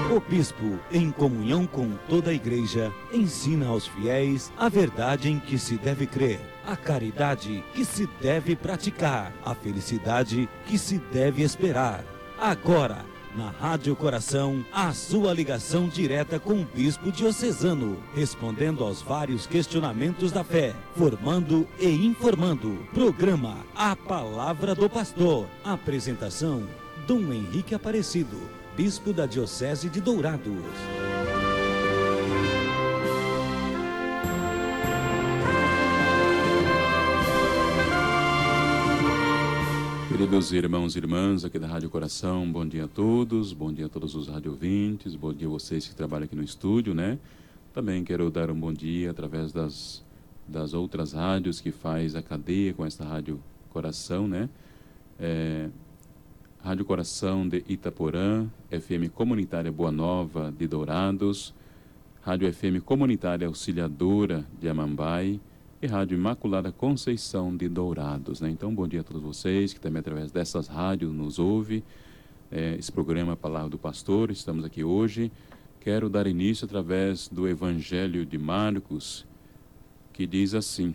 O bispo, em comunhão com toda a igreja, ensina aos fiéis a verdade em que se deve crer, a caridade que se deve praticar, a felicidade que se deve esperar. Agora, na Rádio Coração, a sua ligação direta com o bispo diocesano, respondendo aos vários questionamentos da fé, formando e informando. Programa A Palavra do Pastor. Apresentação, Dom Henrique Aparecido, bispo da Diocese de Dourados. Queridos irmãos e irmãs aqui da Rádio Coração, bom dia a todos os rádio ouvintes, bom dia a vocês que trabalham aqui no estúdio, né? Também quero dar um bom dia através das outras rádios que faz a cadeia com esta Rádio Coração, né? Rádio Coração de Itaporã, FM Comunitária Boa Nova de Dourados, Rádio FM Comunitária Auxiliadora de Amambai e Rádio Imaculada Conceição de Dourados, né? Então, bom dia a todos vocês que também através dessas rádios nos ouvem. Esse programa Palavra do Pastor, estamos aqui hoje. Quero dar início através do Evangelho de Marcos, que diz assim: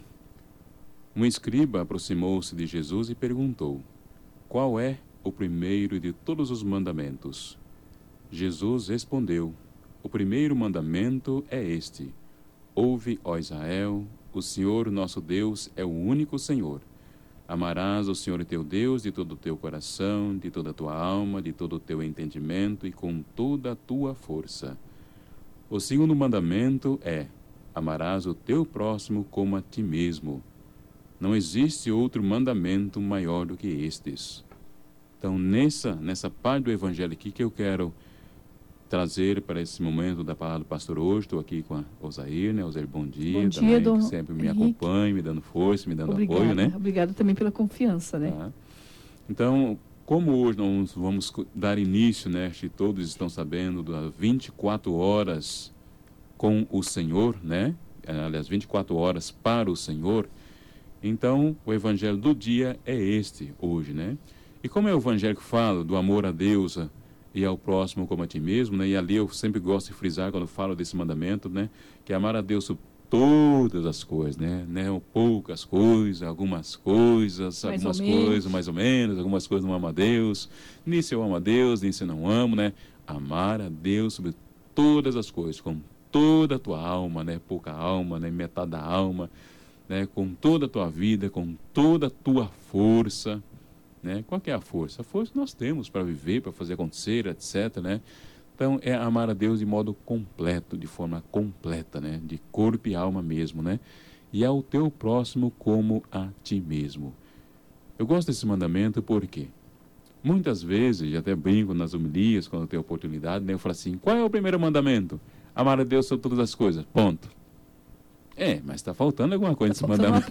um escriba aproximou-se de Jesus e perguntou: qual é o primeiro de todos os mandamentos? Jesus respondeu: o primeiro mandamento é este: ouve, ó Israel, o Senhor nosso Deus é o único Senhor. Amarás o Senhor teu Deus de todo o teu coração, de toda a tua alma, de todo o teu entendimento e com toda a tua força. O segundo mandamento é: amarás o teu próximo como a ti mesmo. Não existe outro mandamento maior do que estes. Então, nessa parte do Evangelho aqui que eu quero trazer para esse momento da palavra do pastor hoje, estou aqui com a Osair, né? Osair, bom dia. Bom dia, também, que sempre me acompanha, me dando força, me dando apoio, né? Obrigada também pela confiança, né? Tá. Então, como hoje nós vamos dar início, né? Acho que todos estão sabendo, das 24 horas com o Senhor, né? Aliás, 24 horas para o Senhor. Então, o Evangelho do dia é este hoje, né? E como é o Evangelho que fala do amor a Deus e ao próximo como a ti mesmo, né? E ali eu sempre gosto de frisar quando falo desse mandamento, né? Que é amar a Deus sobre todas as coisas, né? Poucas coisas, algumas coisas mais ou menos, algumas coisas não amo a Deus, nisso eu amo a Deus, nisso eu não amo, né? Amar a Deus sobre todas as coisas, com toda a tua alma, né? Pouca alma, né? Metade da alma, né? Com toda a tua vida, com toda a tua força. Né? Qual que é a força? A força que nós temos para viver, para fazer acontecer, etc. Né? Então, é amar a Deus de modo completo, de forma completa, né? De corpo e alma mesmo. Né? E ao teu próximo como a ti mesmo. Eu gosto desse mandamento porque muitas vezes, e até brinco nas homilias, quando eu tenho oportunidade, né? Eu falo assim: qual é o primeiro mandamento? Amar a Deus sobre todas as coisas. Ponto. Mas está faltando alguma coisa nesse mandamento.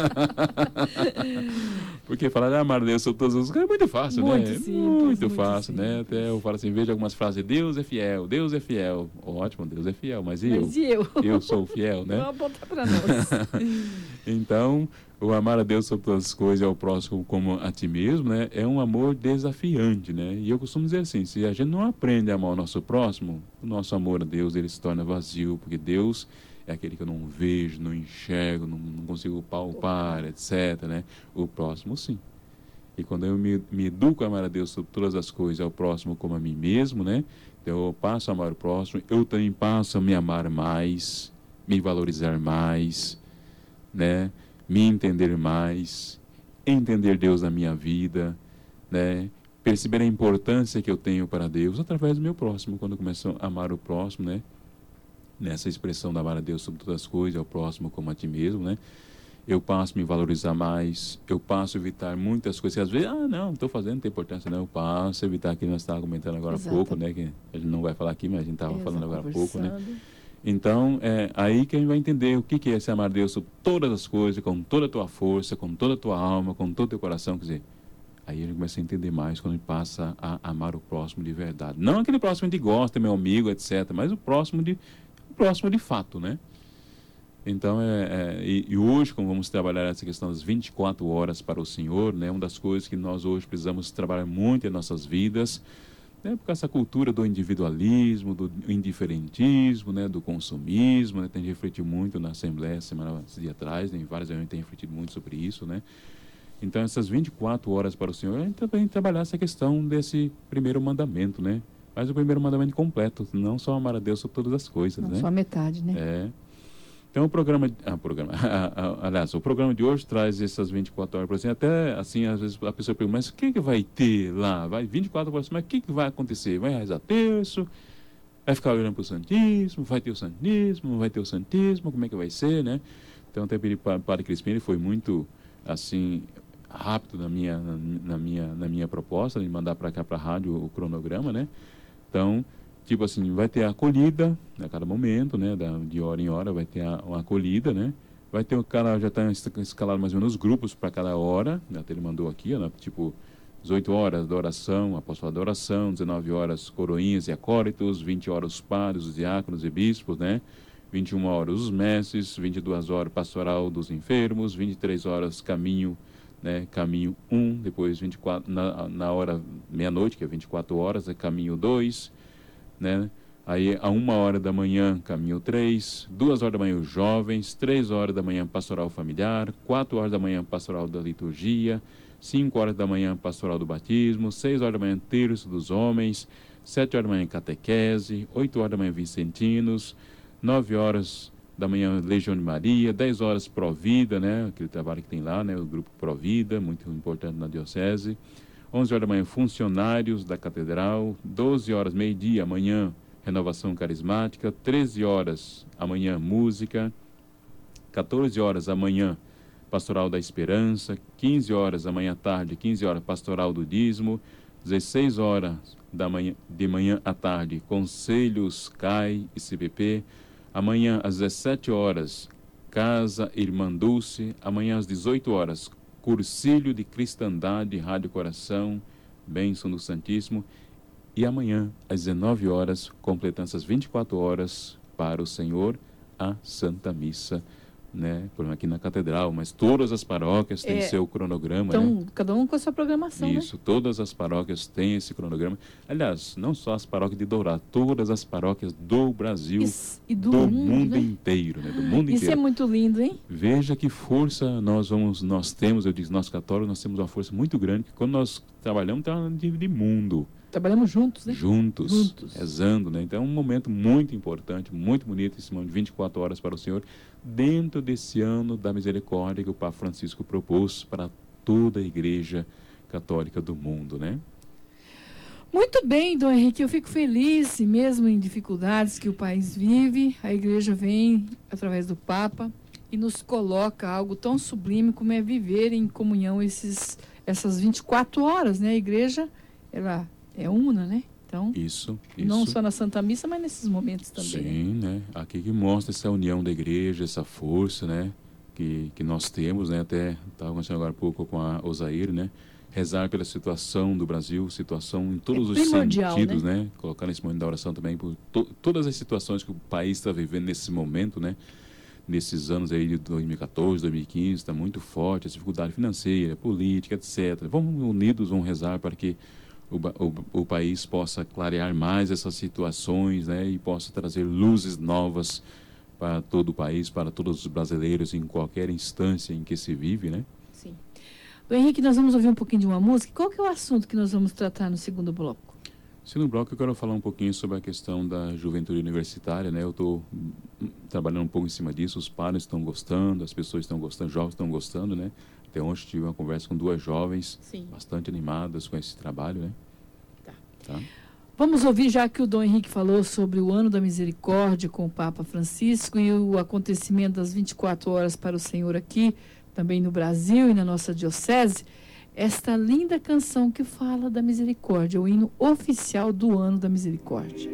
Porque falar de amar a Deus sobre todas as coisas é muito fácil, muito né? Simples, muito fácil, simples. né? Até eu falo assim, vejo algumas frases: Deus é fiel, Deus é fiel. Ótimo, Deus é fiel, mas e eu? Eu sou fiel, né? Vamos apontar para nós. Então, o amar a Deus sobre todas as coisas e ao próximo como a ti mesmo, né? É um amor desafiante, né? E eu costumo dizer assim: se a gente não aprende a amar o nosso próximo, o nosso amor a Deus ele se torna vazio, porque Deus é aquele que eu não vejo, não enxergo, não consigo palpar, etc. Né? O próximo, sim. E quando eu me educo a amar a Deus sobre todas as coisas, ao próximo como a mim mesmo, né? Então eu passo a amar o próximo, eu também passo a me amar mais, me valorizar mais, né? Me entender mais, entender Deus na minha vida, né? Perceber a importância que eu tenho para Deus através do meu próximo, quando eu começo a amar o próximo, né? Nessa expressão da amar a Deus sobre todas as coisas, ao próximo como a ti mesmo, né? Eu passo a me valorizar mais, eu passo a evitar muitas coisas que às vezes, não estou fazendo, não tem importância, não. Eu passo a evitar, que nós estávamos comentando agora há pouco, né? Que a gente não vai falar aqui, mas a gente estava falando agora há pouco, né? Então, é aí que a gente vai entender o que é se amar a Deus sobre todas as coisas, com toda a tua força, com toda a tua alma, com todo o teu coração, quer dizer, aí a gente começa a entender mais quando a gente passa a amar o próximo de verdade. Não aquele próximo que gosta, meu amigo, etc., mas o próximo de fato, né? Então, e hoje, como vamos trabalhar essa questão das 24 horas para o Senhor, né? Uma das coisas que nós hoje precisamos trabalhar muito em nossas vidas né, porque essa cultura do individualismo, do indiferentismo, né, do consumismo, né, tem refletido muito na Assembleia semana dia atrás, né, em várias reuniões tem refletido muito sobre isso, né. Então essas 24 horas para o Senhor é também trabalhar essa questão desse primeiro mandamento, né, mas o primeiro mandamento completo, não só amar a Deus sobre todas as coisas, Não né. só a metade, né? É. Então aliás, o programa de hoje traz essas 24 horas para você. Até assim, às vezes a pessoa pergunta, mas o que vai ter lá? Vai 24 horas, mas o que vai acontecer? Vai rezar terço? Vai ficar olhando para o Santíssimo? Vai ter o Santíssimo? Não vai ter o Santíssimo? Como é que vai ser, né? Então até pedi para o Padre Crispim, ele foi muito assim rápido na minha proposta de mandar para cá para a rádio o cronograma, né? Então, tipo assim, vai ter a acolhida a cada momento, né? De hora em hora vai ter uma acolhida, né? Vai ter o cara, já está escalado mais ou menos grupos para cada hora, né? Até ele mandou aqui, né? Tipo, 18 horas da oração, apostolado da oração, 19 horas coroinhas e acólitos, 20 horas os padres, os diáconos e bispos, né? 21 horas os mestres, 22 horas pastoral dos enfermos, 23 horas caminho, né? Caminho 1, depois 24, na hora meia-noite, que é 24 horas, é caminho 2, né? Aí, a 1h da manhã, caminho 3, 2h da manhã, os jovens, 3h da manhã, pastoral familiar, 4h da manhã, pastoral da liturgia, 5h da manhã, pastoral do batismo, 6h da manhã, terço dos homens, 7h da manhã, catequese, 8h da manhã, vicentinos, 9h da manhã, Legião de Maria, 10h, Provida, né? Aquele trabalho que tem lá, né? O grupo Provida, muito importante na diocese. 11h da manhã, funcionários da catedral. 12h, meio-dia, amanhã, renovação carismática. 13h, amanhã, música. 14h, amanhã, pastoral da esperança. 15h, amanhã à tarde, 15h, pastoral do dízimo. 16h de manhã à tarde, conselhos CAI e CPP. Amanhã, às 17h, Casa Irmã Dulce. Amanhã, às 18h, Cursilho de Cristandade, Rádio Coração, Bênção do Santíssimo. E amanhã, às 19h, completando essas 24 horas para o Senhor, a Santa Missa, né? Por aqui na Catedral, mas todas as paróquias têm seu cronograma, então, né? cada um com a sua programação, Isso, né? todas as paróquias têm esse cronograma. Aliás, não só as paróquias de Dourado, todas as paróquias do Brasil E do mundo né? inteiro, né? Do mundo Isso inteiro. é muito lindo, hein? Veja que força nós temos, eu disse, nós católicos, nós temos uma força muito grande, que quando nós trabalhamos, de mundo. Trabalhamos juntos, né? Juntos, rezando, né? Então é um momento muito importante, muito bonito, esse momento de 24 horas para o Senhor, dentro desse ano da misericórdia que o Papa Francisco propôs para toda a Igreja Católica do mundo, né? Muito bem, Dom Henrique, eu fico feliz, e mesmo em dificuldades que o país vive, a Igreja vem, através do Papa, e nos coloca algo tão sublime como é viver em comunhão essas 24 horas, né? A Igreja, ela é una, né? Então, isso. Não só na Santa Missa, mas nesses momentos também. Sim, né? Aqui que mostra essa união da Igreja, essa força, né? Que nós temos, né? Até estava conversando agora há pouco com a Osair, né? Rezar pela situação do Brasil, situação em todos os sentidos, né? Colocar nesse momento da oração também por todas as situações que o país está vivendo nesse momento, né? Nesses anos aí de 2014, 2015, está muito forte, a dificuldade financeira, política, etc. Vamos unidos, vamos rezar para que o país possa clarear mais essas situações, né? E possa trazer luzes novas para todo o país, para todos os brasileiros, em qualquer instância em que se vive, né? Sim. Dom Henrique, nós vamos ouvir um pouquinho de uma música. Qual que é o assunto que nós vamos tratar no segundo bloco? No segundo bloco eu quero falar um pouquinho sobre a questão da juventude universitária, né? Eu estou trabalhando um pouco em cima disso, os pais estão gostando, as pessoas estão gostando, os jovens estão gostando, né? Até ontem tive uma conversa com 2 jovens, bastante animadas com esse trabalho, né? Tá. Vamos ouvir, já que o Dom Henrique falou sobre o Ano da Misericórdia com o Papa Francisco e o acontecimento das 24 horas para o Senhor aqui, também no Brasil e na nossa diocese, esta linda canção que fala da misericórdia, o hino oficial do Ano da Misericórdia.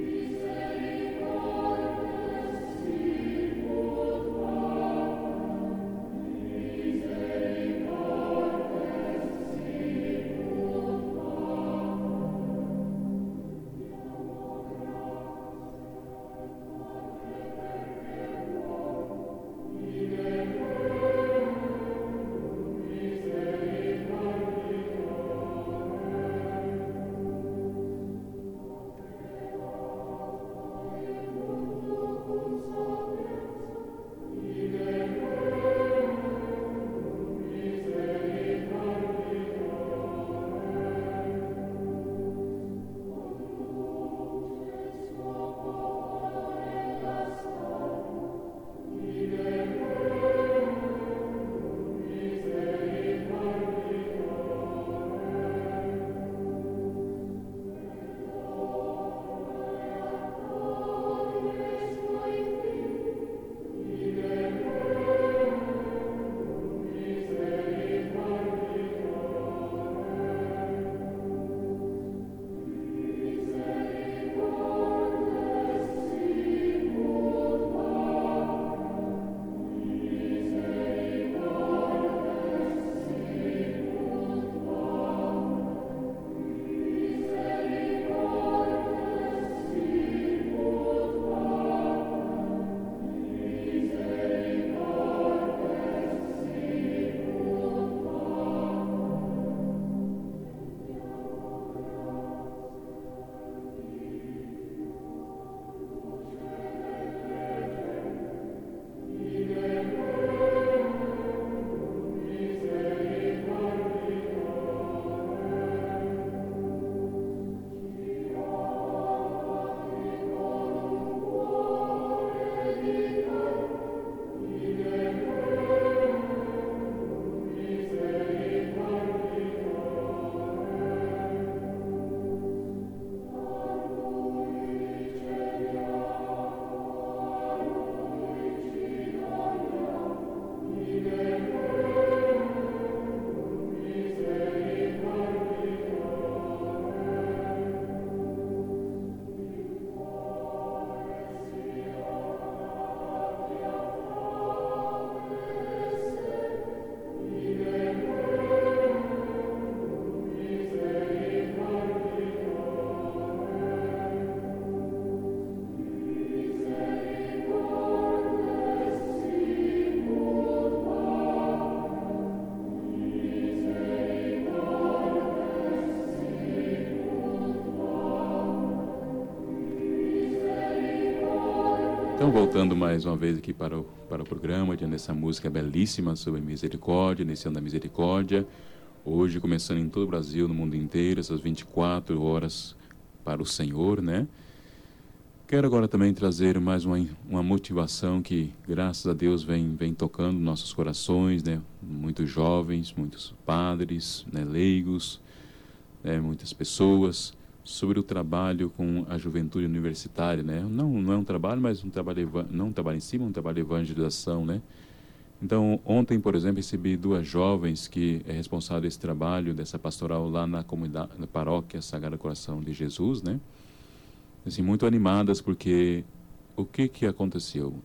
Então, voltando mais uma vez aqui para o programa, diante dessa música belíssima sobre misericórdia, nesse ano da misericórdia. Hoje, começando em todo o Brasil, no mundo inteiro, essas 24 horas para o Senhor, né? Quero agora também trazer mais uma motivação que, graças a Deus, vem tocando nossos corações, né? Muitos jovens, muitos padres, né? Leigos, né? Muitas pessoas, sobre o trabalho com a juventude universitária, né? Não é um trabalho, mas não um trabalho em si, mas um trabalho de evangelização, né? Então, ontem, por exemplo, recebi 2 jovens que é responsável desse trabalho, dessa pastoral lá na comunidade, na paróquia Sagrado Coração de Jesus, né? Assim, muito animadas, porque o que aconteceu?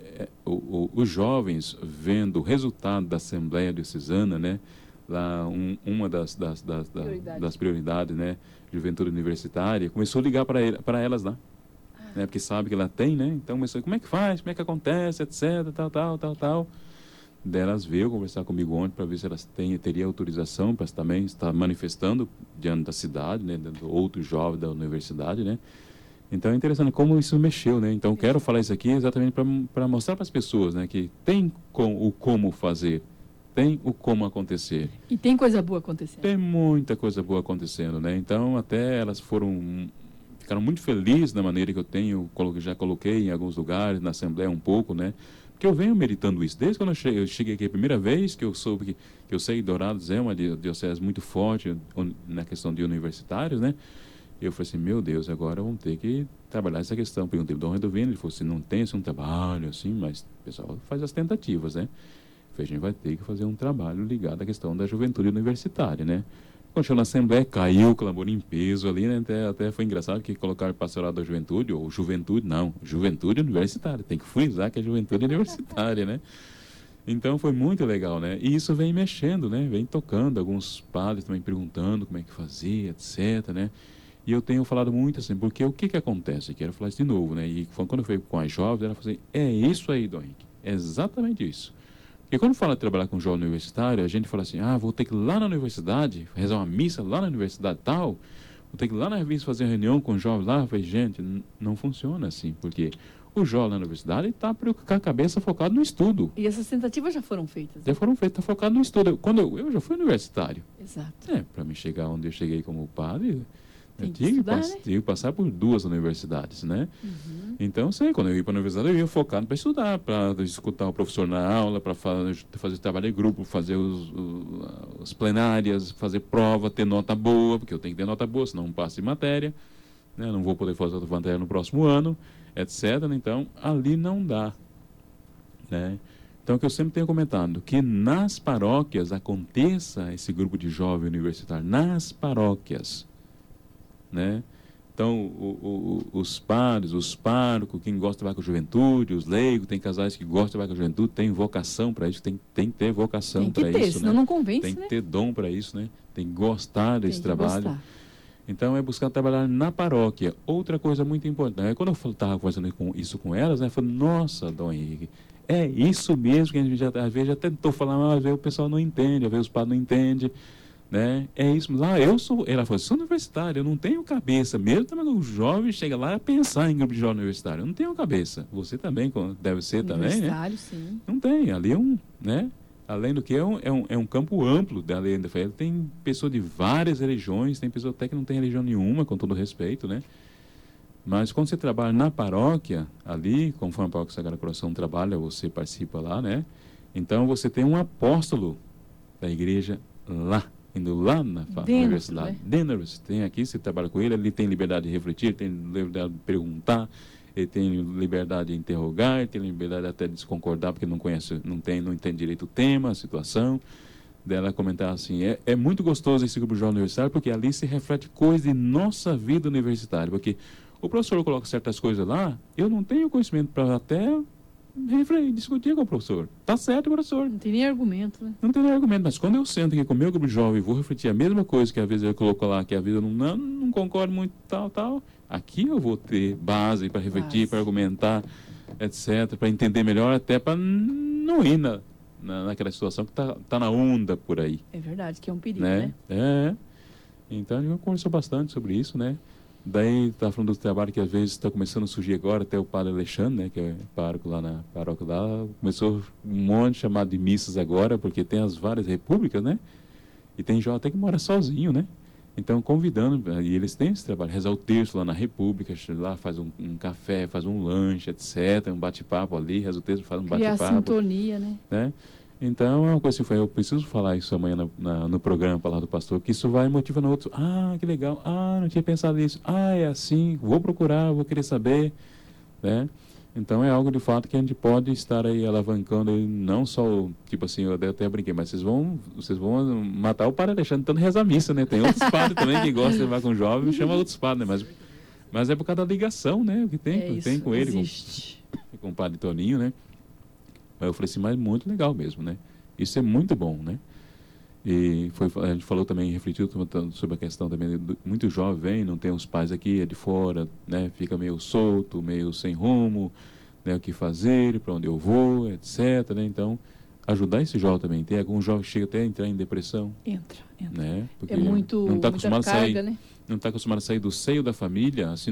Os jovens, vendo o resultado da Assembleia Diocesana, né? Lá, uma das prioridades, né? Juventude universitária, começou a ligar para elas lá. Né? Porque sabe que ela tem, né? Então começou, como é que faz, como é que acontece, etc, tal. Delas veio conversar comigo ontem para ver se elas teriam autorização para também estar manifestando diante da cidade, né? Do outro jovem da universidade, né? Então é interessante como isso mexeu, né? Então quero falar isso aqui exatamente para mostrar para as pessoas, né? Que tem o como fazer, tem o como acontecer. E tem coisa boa acontecendo. Tem muita coisa boa acontecendo, né? Então até elas ficaram muito felizes da maneira que já coloquei em alguns lugares, na Assembleia um pouco, né? Porque eu venho meditando isso desde quando eu cheguei aqui a primeira vez, que eu soube que eu sei que Dourados é uma diocese muito forte na questão de universitários, né? Eu falei assim, meu Deus, agora vamos ter que trabalhar essa questão. Perguntei para o Dom Redovino, ele falou assim, não tem esse um trabalho assim, mas o pessoal faz as tentativas, né? Eu falei, a gente vai ter que fazer um trabalho ligado à questão da juventude universitária, né? Quando chegou na Assembleia, caiu o clamor em peso ali, né? Até foi engraçado que colocaram pastoral da juventude, ou juventude universitária. Tem que frisar que é juventude universitária, né? Então foi muito legal, né? E isso vem mexendo, né? Vem tocando, alguns padres também perguntando como é que fazia, etc, né? E eu tenho falado muito assim, porque o que acontece? Quero falar isso de novo, né? E quando eu fui com as jovens, ela falou assim, é isso aí, Dom Henrique, é exatamente isso. Porque quando fala de trabalhar com jovem universitário, a gente fala assim, vou ter que ir lá na universidade, rezar uma missa lá na universidade tal, vou ter que ir lá na revista fazer uma reunião com jovens lá. Eu falei, gente, não funciona assim, porque o jovem na universidade está com a cabeça focado no estudo. E essas tentativas já foram feitas? Né? Já foram feitas, está focado no estudo. Quando eu já fui universitário. Exato. Para me chegar onde eu cheguei como padre, eu Tem que tinha que passar por 2 universidades, né? Uhum. Então, quando eu ia para a universidade, eu ia focado para estudar, para escutar o professor na aula, para fazer trabalho em grupo, fazer as plenárias, fazer prova, ter nota boa, porque eu tenho que ter nota boa, senão não passo de matéria, né? Não vou poder fazer outra matéria no próximo ano, etc. Então, ali não dá, né? Então, o que eu sempre tenho comentado, que nas paróquias aconteça esse grupo de jovem universitário, nas paróquias, né? Então, os padres, os párocos, quem gosta de trabalhar com a juventude, os leigos, tem casais que gostam de trabalhar com a juventude, tem vocação para isso, tem que ter vocação para isso, senão né? não convence, tem que né? ter dom para isso, né? Tem que gostar desse trabalho. Gostar. Então, é buscar trabalhar na paróquia. Outra coisa muito importante, quando eu estava conversando isso com elas, né? Eu falei, nossa, Dom Henrique, é isso mesmo que a gente às vezes já tentou falar, mas às vezes o pessoal não entende, às vezes os padres não entendem. Né? É isso. Lá ela falou, sou universitário, eu não tenho cabeça. Mesmo também o jovem chega lá a pensar em grupo de jovem universitário. Eu não tenho cabeça. Você também deve ser também, né? Universitário, sim. Não tem. Ali né? Além do que é um campo amplo da lei da fé. Tem pessoa de várias religiões, tem pessoa até que não tem religião nenhuma, com todo respeito, né? Mas quando você trabalha na paróquia, ali, conforme a Paróquia Sagrado Coração trabalha, você participa lá, né? Então você tem um apóstolo da igreja lá. Indo lá na universidade, né? Dentro da universidade, tem aqui, você trabalha com ele tem liberdade de refletir, ele tem liberdade de perguntar, ele tem liberdade de interrogar, ele tem liberdade até de desconcordar, porque não conhece, não entende direito o tema, a situação. Dela comentar assim, é muito gostoso esse grupo de jovem universitário, porque ali se reflete coisas de nossa vida universitária, porque o professor coloca certas coisas lá, eu não tenho conhecimento para até discutir com o professor. Tá certo, professor. Não tem nem argumento, né? Não tem nem argumento, mas quando eu sento aqui com o meu grupo de jovem e vou refletir a mesma coisa que às vezes eu coloco lá, que às vezes eu não concordo muito, tal, aqui eu vou ter base para refletir, para argumentar, etc., para entender melhor, até para não ir naquela situação que tá na onda por aí. É verdade, que é um perigo, né? né? Então a gente conversou bastante sobre isso, né? Daí está falando do trabalho que às vezes está começando a surgir agora, até o padre Alexandre, né, que é pároco lá na paróquia lá, começou um monte chamado de missas agora, porque tem as várias repúblicas, né? E tem jovem até que mora sozinho, né? Então, convidando, e eles têm esse trabalho, rezar o terço lá na república, lá faz um café, faz um lanche, etc., um bate-papo ali, reza o terço, faz um bate-papo. Criar sintonia, né? Então, é uma coisa assim, eu preciso falar isso amanhã no programa, Palavra do Pastor, que isso vai motivando outros. Ah, que legal. Ah, não tinha pensado nisso. Ah, é assim, vou procurar, vou querer saber, né? Então, é algo de fato que a gente pode estar aí alavancando, aí, não só, tipo assim, eu até brinquei, mas vocês vão matar o padre Alexandre tanto rezar a missa, né? Tem outros padres também que gostam de levar com jovem, chama outros padres, né? Mas é por causa da ligação, né? Que tem com ele, com o padre Toninho, né? Aí eu falei assim, mas muito legal mesmo, né? Isso é muito bom, né? E a gente falou também, refletiu sobre a questão também, muito jovem vem, não tem os pais aqui, é de fora, né? Fica meio solto, meio sem rumo, né? O que fazer, para onde eu vou, etc, né? Então, ajudar esse jovem também. Tem algum jovem que chega até a entrar em depressão. Entra. Né? Porque é muito, não está acostumado carga, a sair, né? não está acostumado a sair do seio da família, assim,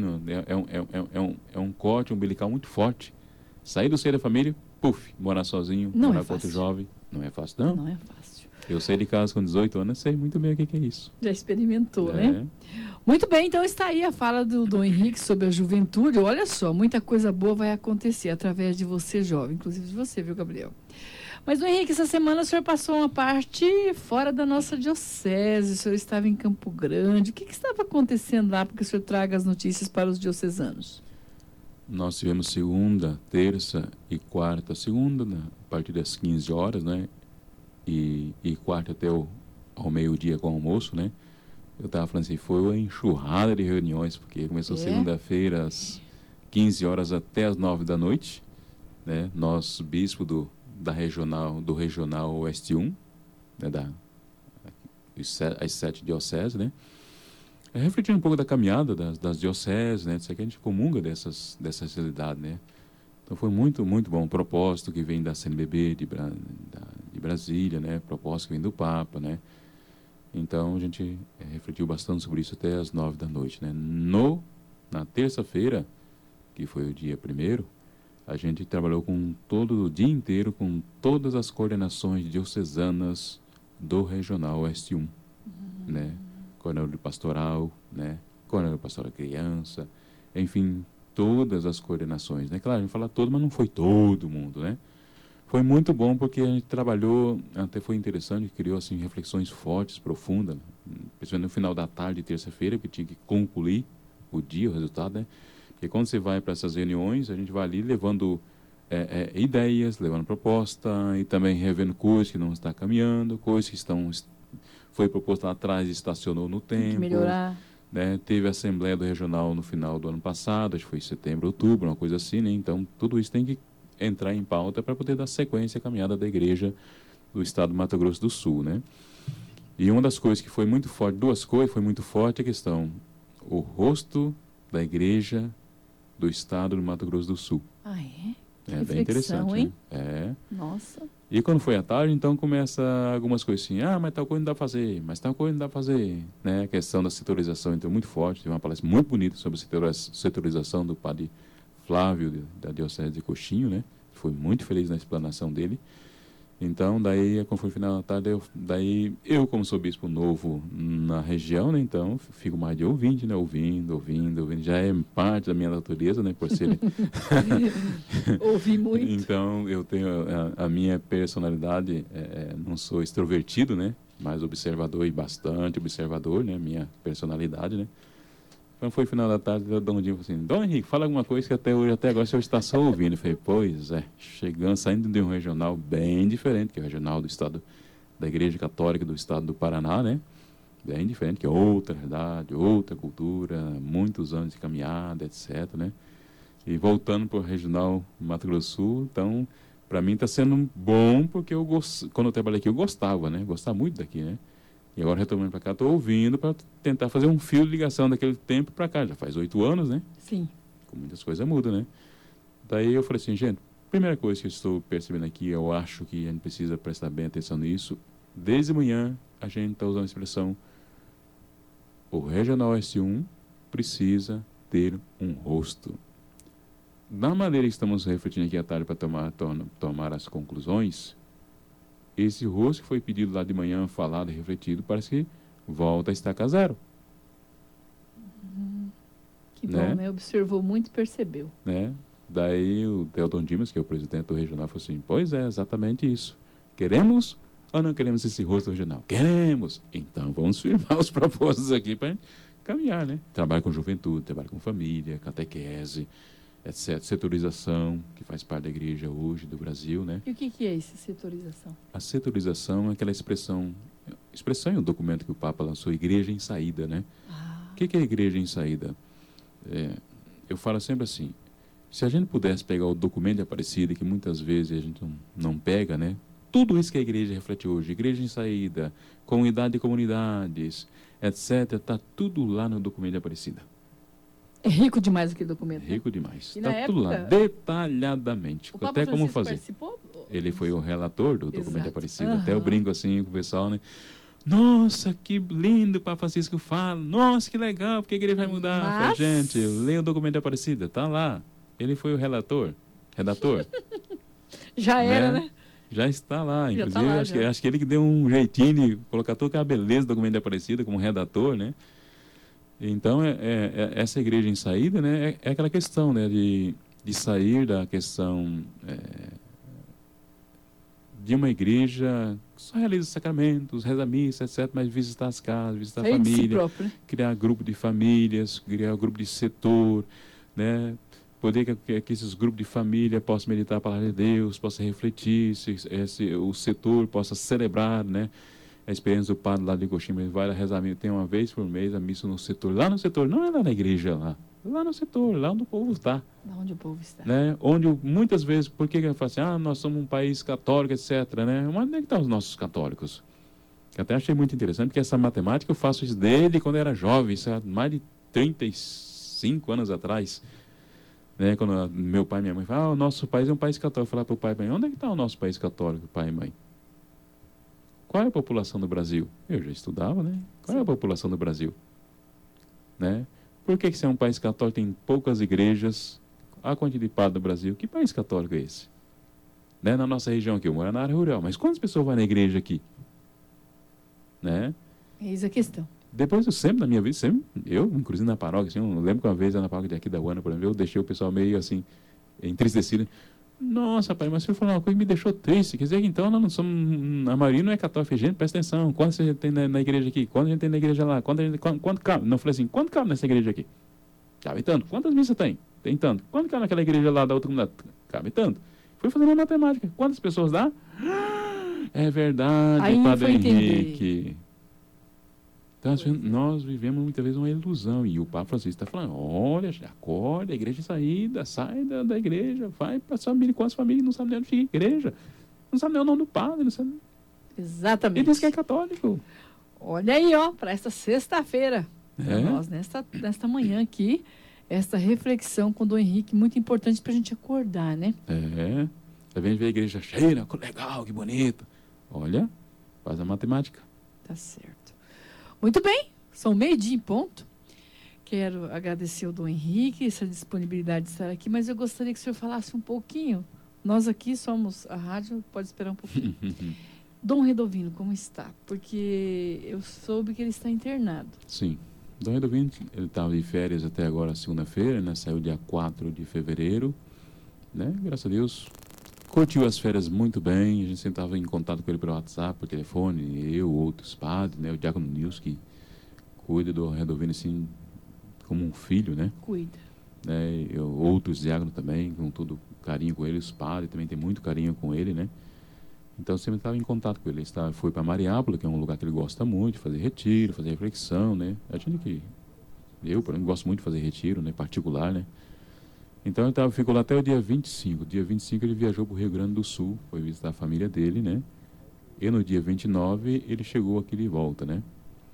é um corte umbilical muito forte. Sair do seio da família, morar sozinho, morar com outro jovem. Não é fácil, não? Não é fácil. Eu saí de casa com 18 anos, sei muito bem o que é isso. Já experimentou, né? Muito bem, então está aí a fala do Dom Henrique sobre a juventude. Olha só, muita coisa boa vai acontecer através de você, jovem, inclusive de você, viu, Gabriel? Mas, Dom Henrique, essa semana o senhor passou uma parte fora da nossa diocese, o senhor estava em Campo Grande. O que estava acontecendo lá para que o senhor traga as notícias para os diocesanos? Nós tivemos segunda, terça e quarta. Segunda, né, a partir das 15 horas, né? E quarta até ao meio-dia com o almoço, né? Eu estava falando assim, foi uma enxurrada de reuniões, porque começou segunda-feira às 15 horas até às 9 da noite, né? Nós, bispo do Regional Oeste 1, né? As 7 dioceses, né? Refletindo um pouco da caminhada das dioceses, né? Isso aqui a gente comunga dessas realidades, né? Então foi muito, muito bom. O propósito que vem da CNBB de Brasília, né? Propósito que vem do Papa, né? Então a gente refletiu bastante sobre isso até às 9 da noite, né? Na terça-feira, que foi o dia 1º, a gente trabalhou todo o dia inteiro com todas as coordenações diocesanas do Regional Oeste 1, né? Coordenador pastoral, né? Coordenador pastoral criança, enfim, todas as coordenações, né? Claro, a gente fala todo, mas não foi todo mundo, né? Foi muito bom porque a gente trabalhou, até foi interessante, criou assim reflexões fortes, profundas, principalmente no final da tarde, terça-feira, que tinha que concluir o dia, o resultado, né? Porque quando você vai para essas reuniões, a gente vai ali levando ideias, levando proposta e também revendo coisas que não estão caminhando, coisas que foi proposto lá atrás e estacionou no tempo. Tem que melhorar. Né? Teve a Assembleia do Regional no final do ano passado, acho que foi em setembro, outubro, uma coisa assim, né? Então, tudo isso tem que entrar em pauta para poder dar sequência à caminhada da Igreja do Estado do Mato Grosso do Sul, né? E uma das coisas que foi muito forte, duas coisas, foi muito forte a questão, o rosto da Igreja do Estado do Mato Grosso do Sul. Ah, é? É bem interessante, hein? Né? Nossa. E quando foi à tarde, então começa algumas coisas assim, mas tal coisa não dá para fazer, mas tal coisa não dá para fazer, né? A questão da setorização entrou muito forte, teve uma palestra muito bonita sobre a setorização do padre Flávio, da Diocese de Coxinho, né? Foi muito feliz na explanação dele. Então, daí, quando foi final da tarde, eu como sou bispo novo na região, né? Então, fico mais de ouvinte, né? Ouvindo. Já é parte da minha natureza, né? Por ser... Ouvi muito. Então, eu tenho a minha personalidade, não sou extrovertido, né? Mas observador e bastante observador, né? Minha personalidade, né? Quando foi final da tarde, o Dom Dinho falou assim, Dom Henrique, fala alguma coisa que até agora o senhor está só ouvindo. Eu falei, pois é, saindo de um regional bem diferente, que é o regional do Estado, da Igreja Católica do Estado do Paraná, né? Bem diferente, que é outra realidade, outra cultura, muitos anos de caminhada, etc, né? E voltando para o regional Mato Grosso do Sul, então, para mim está sendo bom, porque quando eu trabalhei aqui, eu gostava, né? Gostava muito daqui, né? E agora, retomando para cá, estou ouvindo para tentar fazer um fio de ligação daquele tempo para cá. Já faz 8 anos, né? Sim. Com muitas coisas mudam, né? Daí eu falei assim, gente, primeira coisa que eu estou percebendo aqui, eu acho que a gente precisa prestar bem atenção nisso. Desde manhã, a gente está usando a expressão o Regional S1 precisa ter um rosto. Da maneira que estamos refletindo aqui à tarde para tomar as conclusões, esse rosto que foi pedido lá de manhã, falado e refletido, parece que volta a estaca zero. Que bom, né? Observou muito e percebeu. Né? Daí o Theodon Dimas, que é o presidente do regional, falou assim, pois é, exatamente isso. Queremos ou não queremos esse rosto regional? Queremos! Então vamos firmar os propósitos aqui para caminhar, né? Trabalho com juventude, trabalho com família, catequese, etc. Setorização, que faz parte da igreja hoje do Brasil, né? E o que é essa setorização? A setorização é aquela expressão em um documento que o Papa lançou, Igreja em Saída, né? O que é Igreja em Saída? Eu falo sempre assim, se a gente pudesse pegar o documento de Aparecida, que muitas vezes a gente não pega, né? Tudo isso que a igreja reflete hoje, Igreja em Saída, comunidade de comunidades, etc., está tudo lá no documento de Aparecida. É rico demais aquele documento. Rico demais. E Está tudo lá, detalhadamente. Até como fazer. Participou? Ele foi o relator do documento de Aparecida. Até eu Uhum. brinco assim com o pessoal, né? Nossa, que lindo o Papa Francisco fala. Nossa, que legal, porque a igreja vai mudar. Mas... Falei, gente, leia o documento de Aparecida, tá lá. Ele foi o redator. Já era, né? Já está lá. Já Inclusive, tá lá, acho que ele que deu um jeitinho de colocar toda a beleza do documento de Aparecida como redator, né? Então, essa igreja em saída, né, é aquela questão, né, de sair da questão de uma igreja que só realiza sacramentos, reza missa, etc., mas visitar as casas, visitar a família, si próprio, né? criar grupo de famílias, criar grupo de setor, né? Poder que esses grupos de família possam meditar a palavra de Deus, possam refletir, o setor possa celebrar, né? A experiência do padre lá de Coximba, ele vai rezar, tem uma vez por mês a missa no setor. Lá no setor, não é lá na igreja, lá no setor, lá onde o povo está. Lá onde o povo está. Né? Onde muitas vezes, por que eu falo assim, nós somos um país católico, etc., né? Mas onde é que estão os nossos católicos? Eu até achei muito interessante, porque essa matemática eu faço isso desde quando eu era jovem, isso há mais de 35 anos atrás. Né? Quando meu pai e minha mãe falam, o nosso país é um país católico. Eu falava para o pai e mãe, onde é que está o nosso país católico, pai e mãe? Qual é a população do Brasil? Eu já estudava, né? Qual é a população do Brasil? Né? Por que se é um país católico tem poucas igrejas, a quantidade de padres do Brasil? Que país católico é esse? Né? Na nossa região aqui, eu moro na área rural, mas quantas pessoas vão na igreja aqui? Né? Eis a questão. Depois eu sempre, na minha vida, eu, inclusive na paróquia, assim, eu lembro que uma vez na paróquia de aqui da Uana, por exemplo, eu deixei o pessoal meio assim, entristecido. Nossa, pai, mas você falou uma coisa que me deixou triste. Quer dizer que então nós não somos, a maioria não é católica. Gente, presta atenção. Quantos a gente tem na igreja aqui? Quanto a gente tem na igreja lá? Quanto cabe? Não, eu falei assim, quanto cabe nessa igreja aqui? Cabe tanto. Quantas missas tem? Tem tanto. Quanto cabe naquela igreja lá da outra comunidade? Cabe tanto. Fui fazendo uma matemática. Quantas pessoas dá? É verdade, aí Padre Henrique. Então, nós vivemos muitas vezes uma ilusão. E o Papa Francisco está falando, olha, acorda, a igreja em saída, sai da igreja, vai para as famílias, quantas famílias não sabem nem onde fica a igreja, não sabem nem o nome do padre, não sabe. Exatamente. Ele diz que é católico. Olha aí, para esta sexta-feira, nós, nesta manhã aqui, esta reflexão com o Dom Henrique, muito importante para a gente acordar, né? Tá vendo a igreja cheia, legal, que bonito. Olha, faz a matemática. Tá certo. Muito bem, são 12:00 em ponto. Quero agradecer ao Dom Henrique, essa disponibilidade de estar aqui, mas eu gostaria que o senhor falasse um pouquinho. Nós aqui somos a rádio, pode esperar um pouquinho. Dom Redovino, como está? Porque eu soube que ele está internado. Sim. Dom Redovino, ele estava de férias até agora, segunda-feira, né? Saiu dia 4 de fevereiro, né? Graças a Deus, curtiu as férias muito bem. A gente sempre estava em contato com ele pelo WhatsApp, por telefone, eu, outros padres, né? O diácono Nilson, que cuida do Redovino assim, como um filho, né? Cuida. Né? Outros diáconos também, com todo carinho com ele, os padres também têm muito carinho com ele, né? Então, eu sempre estava em contato com ele. Ele foi para Mariápolis, que é um lugar que ele gosta muito, de fazer retiro, fazer reflexão, né? Eu, por exemplo, gosto muito de fazer retiro, né? Particular, né? Então, ele ficou lá até o dia 25. Dia 25, ele viajou para o Rio Grande do Sul, foi visitar a família dele, né? E no dia 29, ele chegou aqui de volta, né?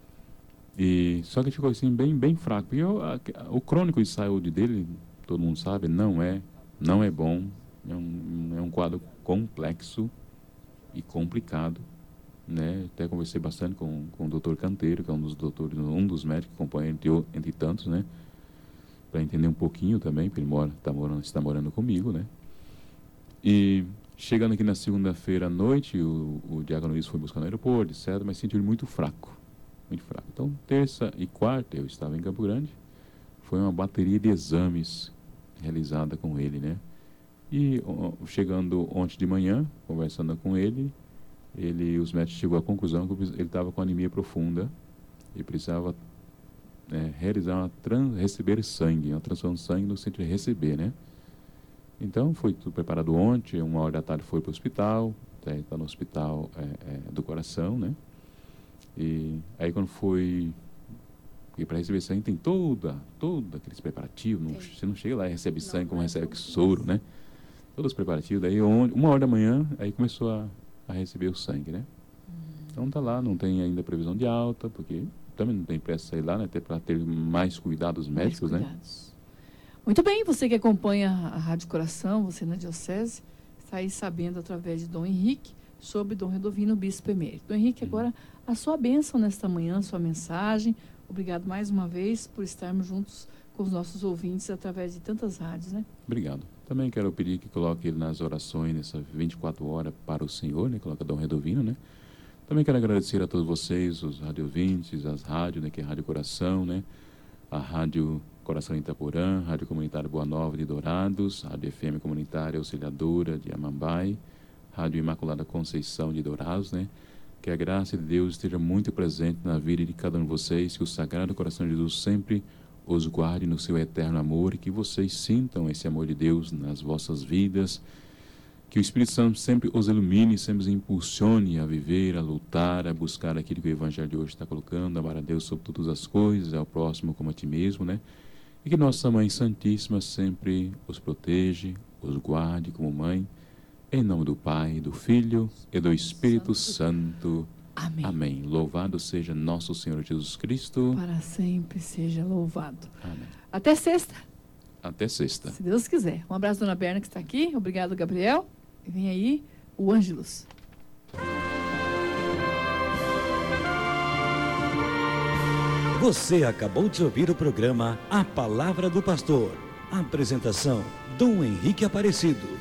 E, só que ele ficou assim, bem fraco. E o crônico de saúde dele, todo mundo sabe, não é bom. É um quadro complexo e complicado, né? Até conversei bastante com o doutor Canteiro, que é um dos médicos que acompanha entre tantos, né? para entender um pouquinho também, porque ele está morando comigo, né? E chegando aqui na segunda-feira à noite, o diácono Luiz foi buscar no aeroporto, etc., mas sentiu ele muito fraco. Então, terça e quarta, eu estava em Campo Grande, foi uma bateria de exames realizada com ele, né? E chegando ontem de manhã, conversando com ele, os médicos chegou à conclusão que ele estava com anemia profunda e precisava receber sangue, uma transfusão de sangue no sentido de receber, né? Então, foi tudo preparado ontem, 1h da tarde foi para o hospital, está no hospital do coração, né? E aí quando foi... E para receber sangue tem todo aqueles preparativos, você não chega lá e recebe sangue como recebe soro, né? Todos os preparativos, daí 1h da manhã, aí começou a receber o sangue, né? Então tá lá, não tem ainda previsão de alta, porque também não tem pressa sair lá, né? Até para ter mais cuidados médicos, né? Muito bem, você que acompanha a Rádio Coração, você na Diocese, está aí sabendo através de Dom Henrique sobre Dom Redovino, Bispo Emérito. Dom Henrique, agora a sua bênção nesta manhã, sua mensagem. Obrigado mais uma vez por estarmos juntos com os nossos ouvintes através de tantas rádios, né? Obrigado. Também quero pedir que coloque ele nas orações, nessas 24 horas para o Senhor, né? Coloca Dom Redovino, né? Também quero agradecer a todos vocês, os radiovintes, as rádios, né? Que é a Rádio Coração, né? A Rádio Coração Itaporã, Rádio Comunitária Boa Nova de Dourados, Rádio FM Comunitária Auxiliadora de Amambai, Rádio Imaculada Conceição de Dourados, né? Que a graça de Deus esteja muito presente na vida de cada um de vocês, que o Sagrado Coração de Jesus sempre os guarde no seu eterno amor e que vocês sintam esse amor de Deus nas vossas vidas, que o Espírito Santo sempre os ilumine, sempre os impulsione a viver, a lutar, a buscar aquilo que o Evangelho de hoje está colocando, amar a Deus sobre todas as coisas, ao próximo como a ti mesmo, né? E que Nossa Mãe Santíssima sempre os protege, os guarde como mãe, em nome do Pai, do Filho e do Espírito Santo. Amém. Amém. Louvado seja nosso Senhor Jesus Cristo. Para sempre seja louvado. Amém. Até sexta. Até sexta. Se Deus quiser. Um abraço, dona Berna, que está aqui. Obrigado, Gabriel. E vem aí o Ângelus. Você acabou de ouvir o programa A Palavra do Pastor. Apresentação, Dom Henrique Aparecido.